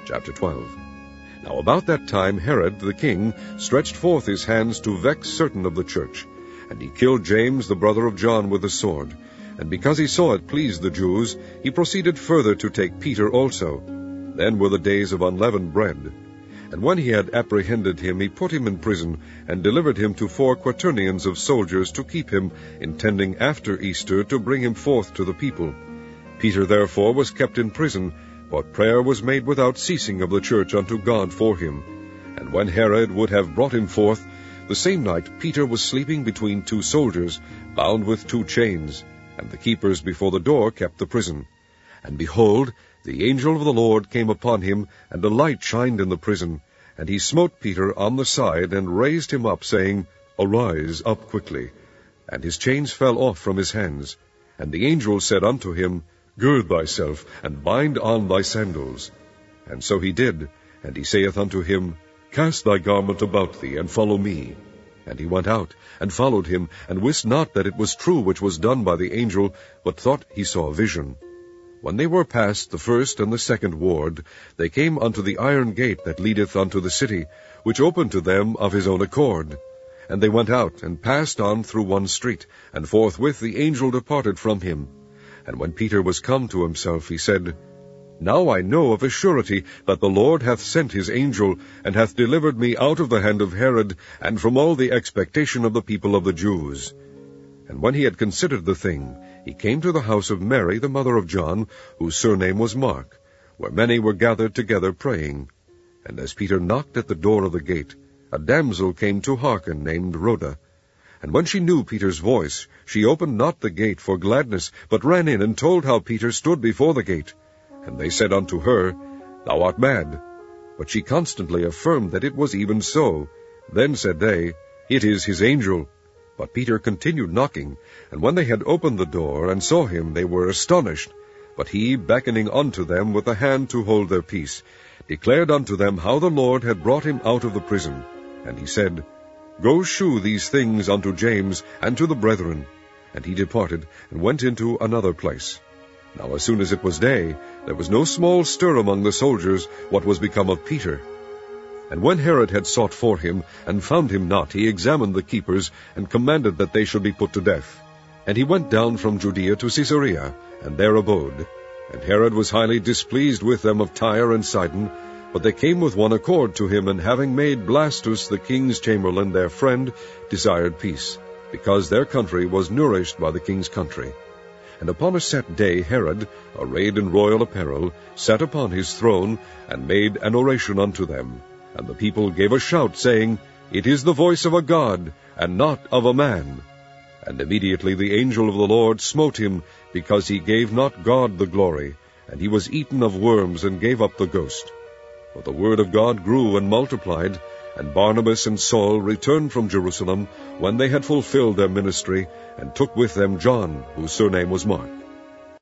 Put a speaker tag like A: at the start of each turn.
A: Chapter 12. Now about that time Herod the king stretched forth his hands to vex certain of the church, and he killed James the brother of John with the sword. And because he saw it pleased the Jews, he proceeded further to take Peter also. Then were the days of unleavened bread. And when he had apprehended him, he put him in prison, and delivered him to 4 quaternions of soldiers to keep him, intending after Easter to bring him forth to the people. Peter therefore was kept in prison, but prayer was made without ceasing of the church unto God for him. And when Herod would have brought him forth, the same night Peter was sleeping between 2 soldiers, bound with 2 chains, and the keepers before the door kept the prison. And behold, the angel of the Lord came upon him, and a light shined in the prison. And he smote Peter on the side, and raised him up, saying, Arise up quickly. And his chains fell off from his hands. And the angel said unto him, Gird thyself, and bind on thy sandals. And so he did. And he saith unto him, Cast thy garment about thee, and follow me. And he went out, and followed him, and wist not that it was true which was done by the angel, but thought he saw a vision. When they were past the first and the second ward, they came unto the iron gate that leadeth unto the city, which opened to them of his own accord. And they went out, and passed on through one street, and forthwith the angel departed from him. And when Peter was come to himself, he said, Now I know of a surety that the Lord hath sent his angel, and hath delivered me out of the hand of Herod, and from all the expectation of the people of the Jews. And when he had considered the thing, he came to the house of Mary, the mother of John, whose surname was Mark, where many were gathered together praying. And as Peter knocked at the door of the gate, a damsel came to hearken, named Rhoda. And when she knew Peter's voice, she opened not the gate for gladness, but ran in, and told how Peter stood before the gate. And they said unto her, Thou art mad. But she constantly affirmed that it was even so. Then said they, It is his angel. But Peter continued knocking, and when they had opened the door, and saw him, they were astonished. But he, beckoning unto them with a hand to hold their peace, declared unto them how the Lord had brought him out of the prison. And he said, Go shew these things unto James, and to the brethren. And he departed, and went into another place. Now as soon as it was day, there was no small stir among the soldiers, what was become of Peter. And when Herod had sought for him, and found him not, he examined the keepers, and commanded that they should be put to death. And he went down from Judea to Caesarea, and there abode. And Herod was highly displeased with them of Tyre and Sidon, but they came with one accord to him, and having made Blastus the king's chamberlain their friend, desired peace, because their country was nourished by the king's country. And upon a set day Herod, arrayed in royal apparel, sat upon his throne, and made an oration unto them. And the people gave a shout, saying, It is the voice of a God, and not of a man. And immediately the angel of the Lord smote him, because he gave not God the glory, and he was eaten of worms, and gave up the ghost. But the word of God grew and multiplied, and Barnabas and Saul returned from Jerusalem, when they had fulfilled their ministry, and took with them John, whose surname was Mark.